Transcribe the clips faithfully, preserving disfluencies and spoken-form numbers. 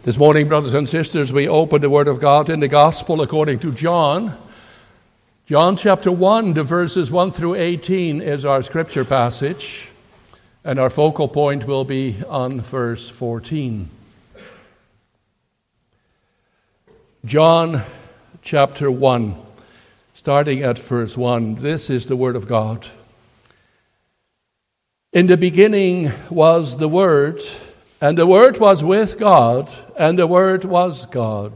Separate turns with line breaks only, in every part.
This morning, brothers and sisters, we open the Word of God in the Gospel according to John. John chapter one, the verses one through eighteen is our scripture passage, and our focal point will be on verse fourteen. John chapter one, starting at verse one. This is the Word of God. In the beginning was the Word, and the Word was with God, and the Word was God.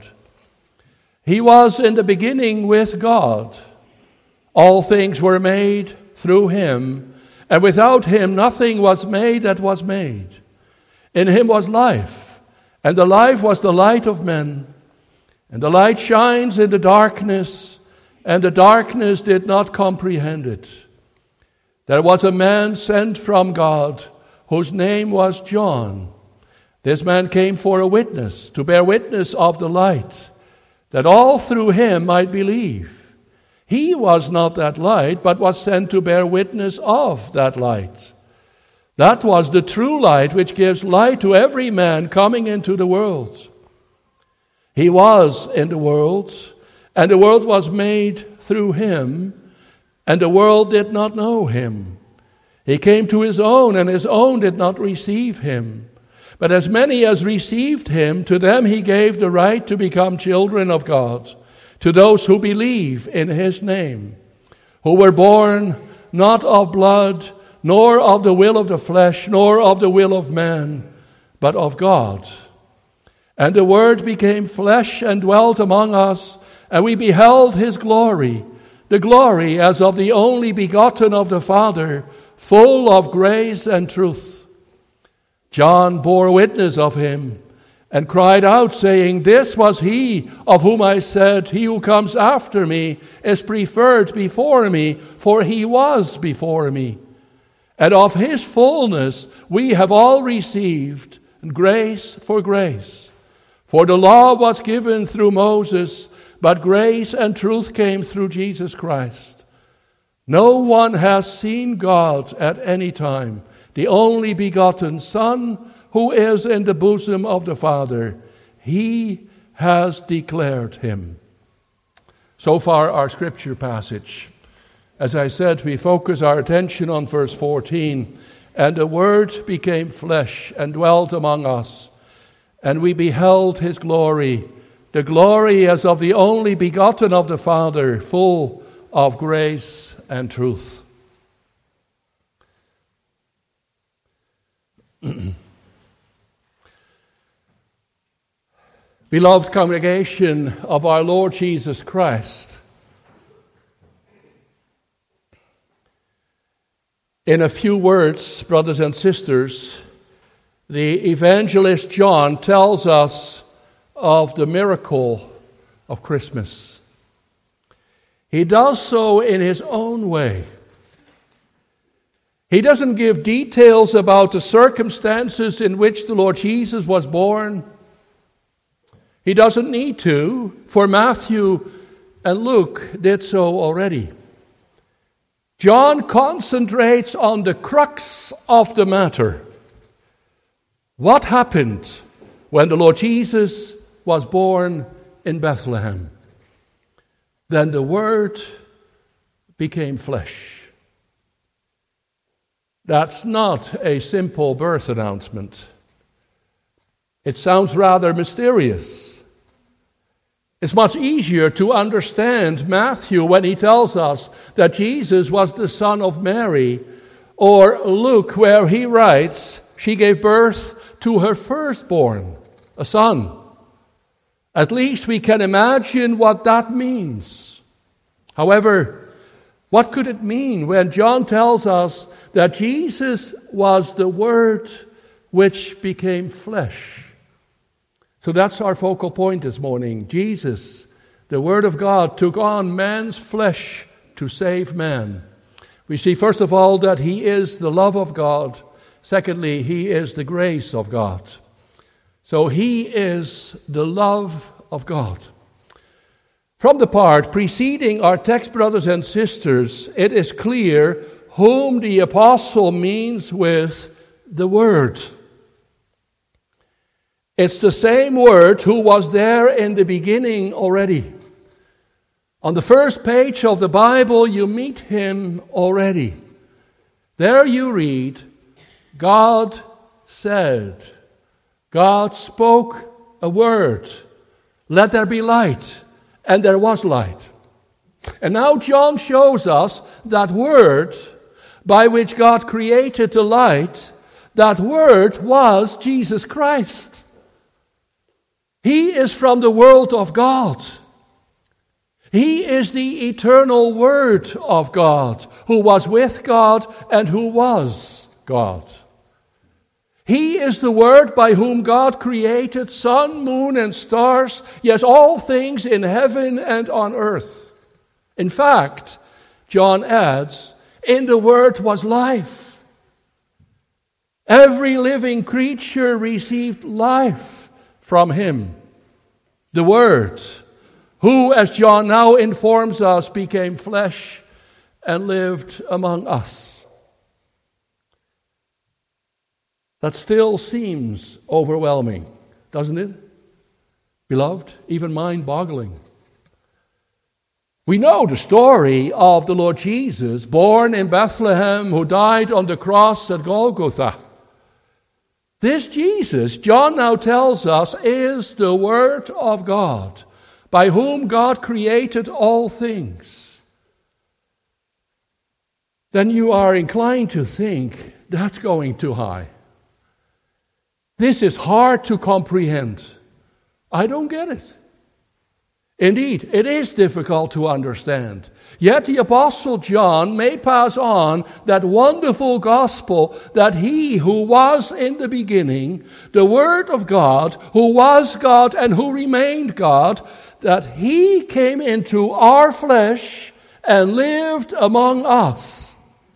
He was in the beginning with God. All things were made through him, and without him nothing was made that was made. In him was life, and the life was the light of men. And the light shines in the darkness, and the darkness did not comprehend it. There was a man sent from God, whose name was John. This man came for a witness, to bear witness of the light, that all through him might believe. He was not that light, but was sent to bear witness of that light. That was the true light, which gives light to every man coming into the world. He was in the world, and the world was made through him, and the world did not know him. He came to his own, and his own did not receive him. But as many as received him, to them he gave the right to become children of God, to those who believe in his name, who were born not of blood, nor of the will of the flesh, nor of the will of man, but of God. And the Word became flesh and dwelt among us, and we beheld his glory, the glory as of the only begotten of the Father, full of grace and truth. John bore witness of him, and cried out, saying, This was he of whom I said, He who comes after me is preferred before me, for he was before me. And of his fullness we have all received, and grace for grace. For the law was given through Moses, but grace and truth came through Jesus Christ. No one has seen God at any time, the only begotten Son, who is in the bosom of the Father. He has declared him. So far, our scripture passage. As I said, we focus our attention on verse fourteen. And the Word became flesh and dwelt among us, and we beheld his glory, the glory as of the only begotten of the Father, full of grace and truth. Beloved congregation of our Lord Jesus Christ, in a few words, brothers and sisters, the evangelist John tells us of the miracle of Christmas. He does so in his own way. He doesn't give details about the circumstances in which the Lord Jesus was born. He doesn't need to, for Matthew and Luke did so already. John concentrates on the crux of the matter. What happened when the Lord Jesus was born in Bethlehem? Then the Word became flesh. That's not a simple birth announcement. It sounds rather mysterious. It's much easier to understand Matthew when he tells us that Jesus was the son of Mary, or Luke where he writes, she gave birth to her firstborn, a son. At least we can imagine what that means. However, what could it mean when John tells us that Jesus was the Word which became flesh? So that's our focal point this morning. Jesus, the Word of God, took on man's flesh to save man. We see, first of all, that he is the love of God. Secondly, he is the grace of God. So he is the love of God. From the part preceding our text, brothers and sisters, it is clear whom the apostle means with the Word. It's the same Word who was there in the beginning already. On the first page of the Bible, you meet him already. There you read, God said, God spoke a word, let there be light, and there was light. And now John shows us that word by which God created the light, that word was Jesus Christ. He is from the world of God. He is the eternal Word of God, who was with God and who was God. He is the Word by whom God created sun, moon, and stars, yes, all things in heaven and on earth. In fact, John adds, in the Word was life. Every living creature received life from him. The Word, who, as John now informs us, became flesh and lived among us. That still seems overwhelming, doesn't it? Beloved, even mind-boggling. We know the story of the Lord Jesus, born in Bethlehem, who died on the cross at Golgotha. This Jesus, John now tells us, is the Word of God, by whom God created all things. Then you are inclined to think, that's going too high. This is hard to comprehend. I don't get it. Indeed, it is difficult to understand. Yet the Apostle John may pass on that wonderful gospel that he who was in the beginning, the Word of God, who was God and who remained God, that he came into our flesh and lived among us.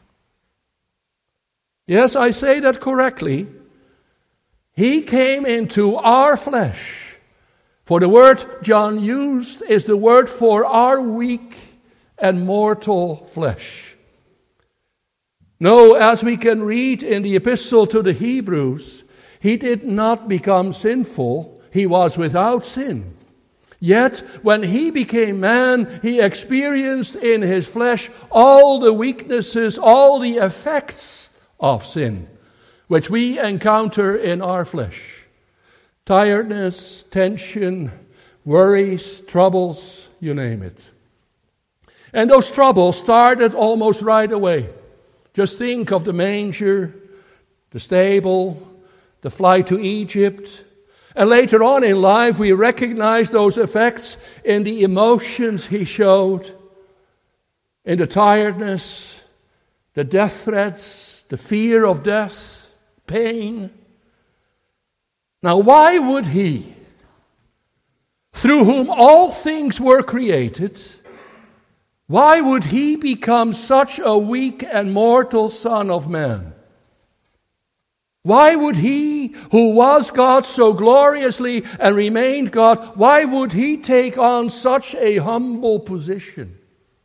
Yes, I say that correctly. He came into our flesh. For the word John used is the word for our weak and mortal flesh. No, as we can read in the epistle to the Hebrews, he did not become sinful. He was without sin. Yet, when he became man, he experienced in his flesh all the weaknesses, all the effects of sin, which we encounter in our flesh. Tiredness, tension, worries, troubles, you name it. And those troubles started almost right away. Just think of the manger, the stable, the flight to Egypt. And later on in life, we recognize those effects in the emotions he showed, in the tiredness, the death threats, the fear of death, pain. Now, why would he, through whom all things were created, why would he become such a weak and mortal son of man? Why would he, who was God so gloriously and remained God, why would he take on such a humble position?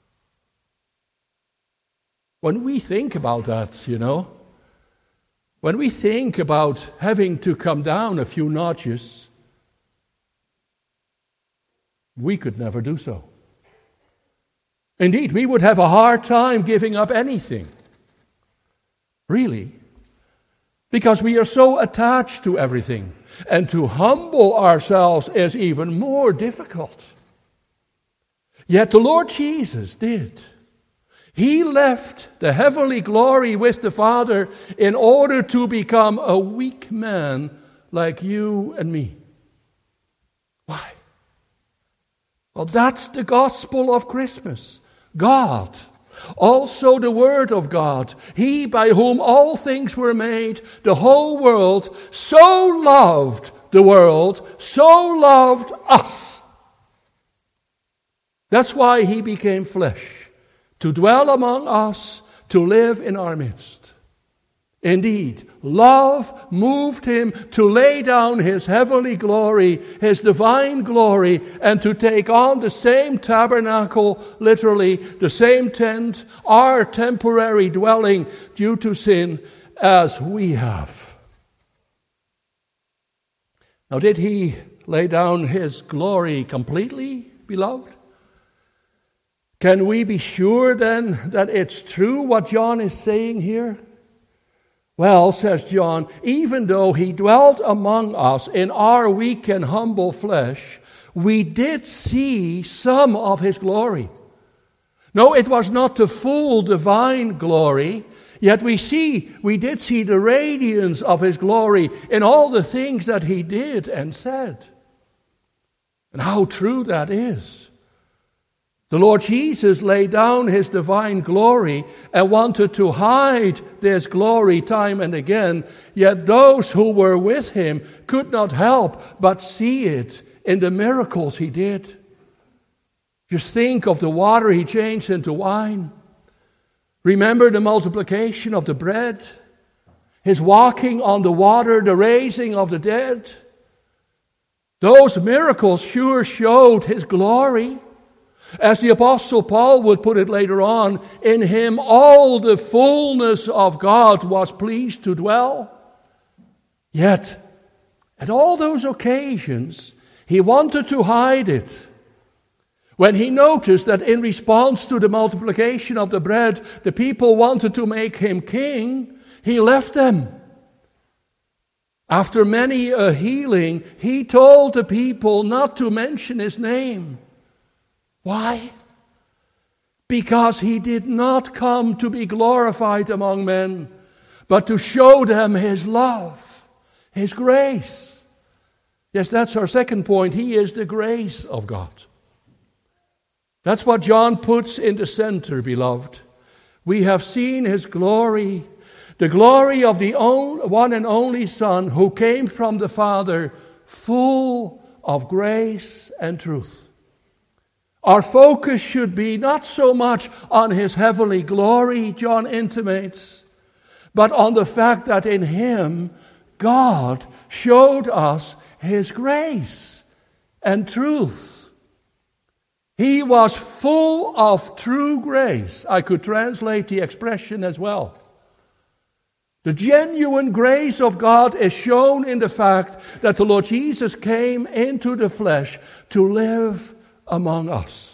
When we think about that, you know, when we think about having to come down a few notches, we could never do so. Indeed, we would have a hard time giving up anything. Really. Because we are so attached to everything. And to humble ourselves is even more difficult. Yet the Lord Jesus did. He left the heavenly glory with the Father in order to become a weak man like you and me. Why? Well, that's the gospel of Christmas. God, also the Word of God, He by whom all things were made, the whole world, so loved the world, so loved us. That's why He became flesh. To dwell among us, to live in our midst. Indeed, love moved him to lay down his heavenly glory, his divine glory, and to take on the same tabernacle, literally, the same tent, our temporary dwelling due to sin, as we have. Now, did he lay down his glory completely, beloved? Can we be sure then that it's true what John is saying here? Well, says John, even though he dwelt among us in our weak and humble flesh, we did see some of his glory. No, it was not the full divine glory, yet we see, we did see the radiance of his glory in all the things that he did and said. And how true that is. The Lord Jesus laid down his divine glory and wanted to hide this glory time and again, yet those who were with him could not help but see it in the miracles he did. Just think of the water he changed into wine. Remember the multiplication of the bread, his walking on the water, the raising of the dead. Those miracles sure showed his glory. As the Apostle Paul would put it later on, in him all the fullness of God was pleased to dwell. Yet, at all those occasions, he wanted to hide it. When he noticed that in response to the multiplication of the bread, the people wanted to make him king, he left them. After many a healing, he told the people not to mention his name. Why? Because he did not come to be glorified among men, but to show them his love, his grace. Yes, that's our second point. He is the grace of God. That's what John puts in the center, beloved. We have seen his glory, the glory of the one and only Son who came from the Father, full of grace and truth. Our focus should be not so much on his heavenly glory, John intimates, but on the fact that in him, God showed us his grace and truth. He was full of true grace. I could translate the expression as well. The genuine grace of God is shown in the fact that the Lord Jesus came into the flesh to live among us.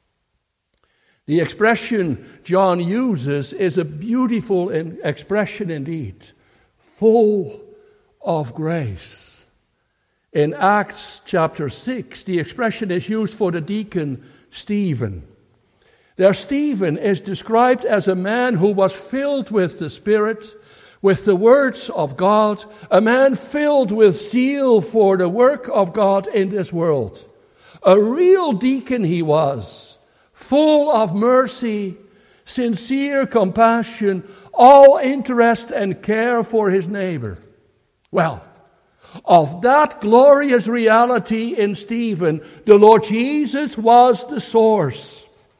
The expression John uses is a beautiful expression indeed, full of grace. In Acts chapter six, the expression is used for the deacon Stephen. There, Stephen is described as a man who was filled with the Spirit, with the words of God, a man filled with zeal for the work of God in this world. A real deacon he was, full of mercy, sincere compassion, all interest and care for his neighbor. Well, of that glorious reality in Stephen, the Lord Jesus was the source.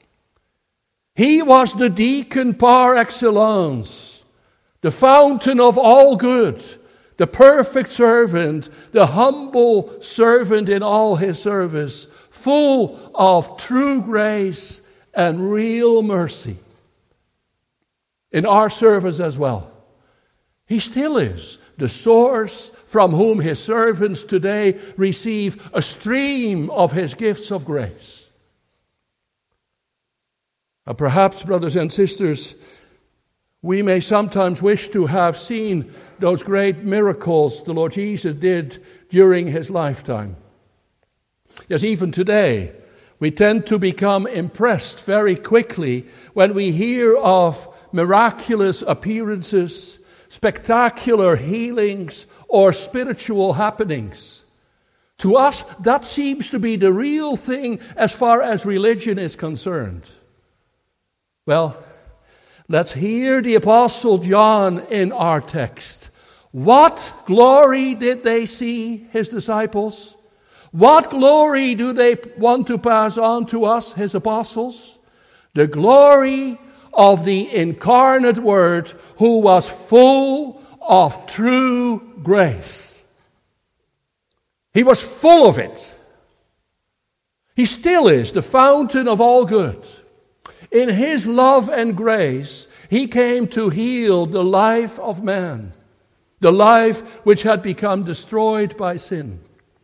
He was the deacon par excellence, the fountain of all good, the perfect servant, the humble servant in all his service, full of true grace and real mercy. In our service as well, he still is the source from whom his servants today receive a stream of his gifts of grace. Now, perhaps, brothers and sisters, we may sometimes wish to have seen those great miracles the Lord Jesus did during his lifetime. Yes, even today, we tend to become impressed very quickly when we hear of miraculous appearances, spectacular healings, or spiritual happenings. To us, that seems to be the real thing as far as religion is concerned. Well, let's hear the Apostle John in our text. What glory did they see, his disciples? What glory do they want to pass on to us, his apostles? The glory of the incarnate Word who was full of true grace. He was full of it. He still is the fountain of all good. In his love and grace, he came to heal the life of man, the life which had become destroyed by sin.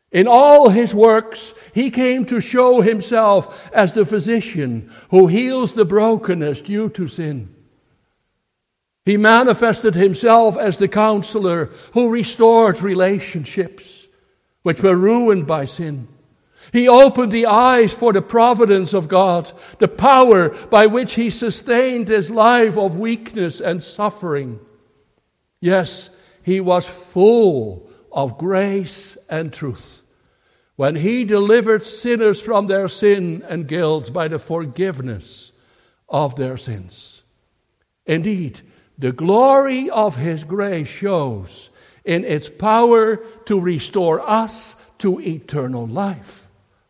In all his works, he came to show himself as the physician who heals the brokenness due to sin. He manifested himself as the counselor who restored relationships which were ruined by sin. He opened the eyes for the providence of God, the power by which he sustained his life of weakness and suffering. Yes, he was full of grace and truth when he delivered sinners from their sin and guilt by the forgiveness of their sins. Indeed, the glory of his grace shows in its power to restore us to eternal life.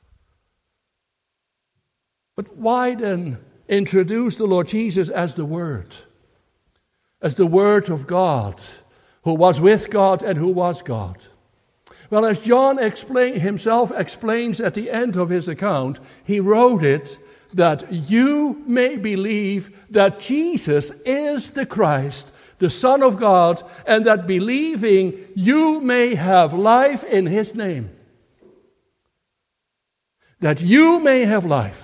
But why then introduce the Lord Jesus as the Word, as the Word of God, who was with God and who was God? Well, as John explain, himself explains at the end of his account, he wrote it that you may believe that Jesus is the Christ, the Son of God, and that believing you may have life in his name. That you may have life.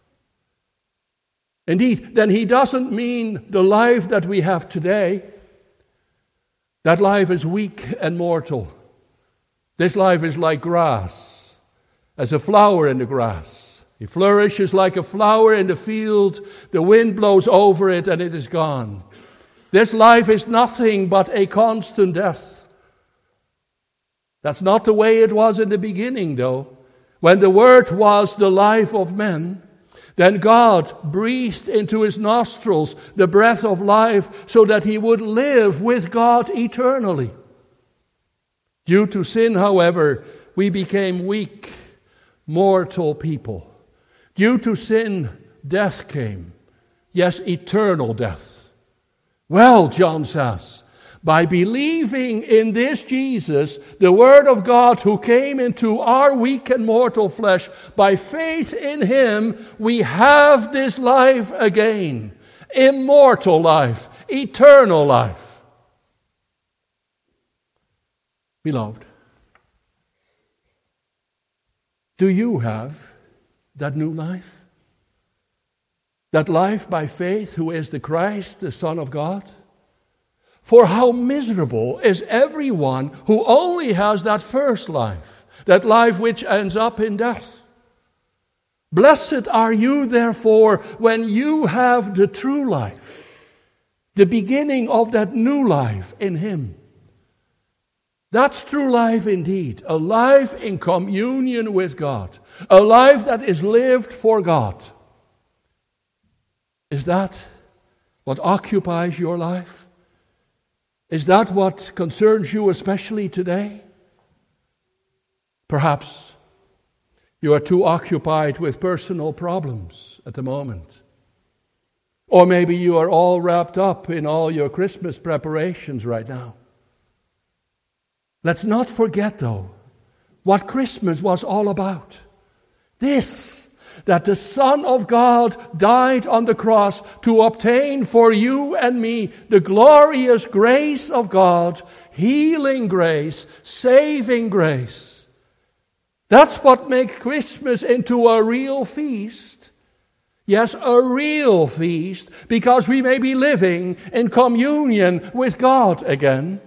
Indeed, then he doesn't mean the life that we have today. That life is weak and mortal. This life is like grass, as a flower in the grass. It flourishes like a flower in the field. The wind blows over it and it is gone. This life is nothing but a constant death. That's not the way it was in the beginning, though. When the Word was the life of men, then God breathed into his nostrils the breath of life so that he would live with God eternally. Due to sin, however, we became weak, mortal people. Due to sin, death came. Yes, eternal death. Well, John says, by believing in this Jesus, the Word of God who came into our weak and mortal flesh, by faith in him, we have this life again. Immortal life, eternal life. Beloved, do you have that new life? That life by faith, who is the Christ, the Son of God? For how miserable is everyone who only has that first life, that life which ends up in death. Blessed are you, therefore, when you have the true life, the beginning of that new life in him. That's true life indeed, a life in communion with God, a life that is lived for God. Is that what occupies your life? Is that what concerns you especially today? Perhaps you are too occupied with personal problems at the moment. Or maybe you are all wrapped up in all your Christmas preparations right now. Let's not forget, though, what Christmas was all about. This, that the Son of God died on the cross to obtain for you and me the glorious grace of God, healing grace, saving grace. That's what makes Christmas into a real feast. Yes, a real feast, because we may be living in communion with God again.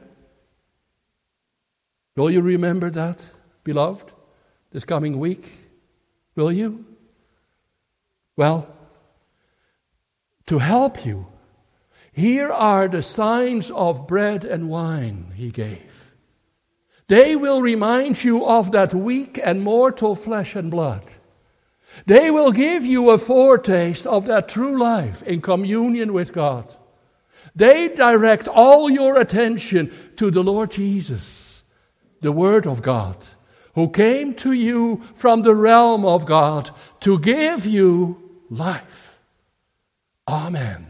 Will you remember that, beloved, this coming week? Will you? Well, to help you, here are the signs of bread and wine he gave. They will remind you of that weak and mortal flesh and blood. They will give you a foretaste of that true life in communion with God. They direct all your attention to the Lord Jesus, the Word of God, who came to you from the realm of God to give you life. Amen.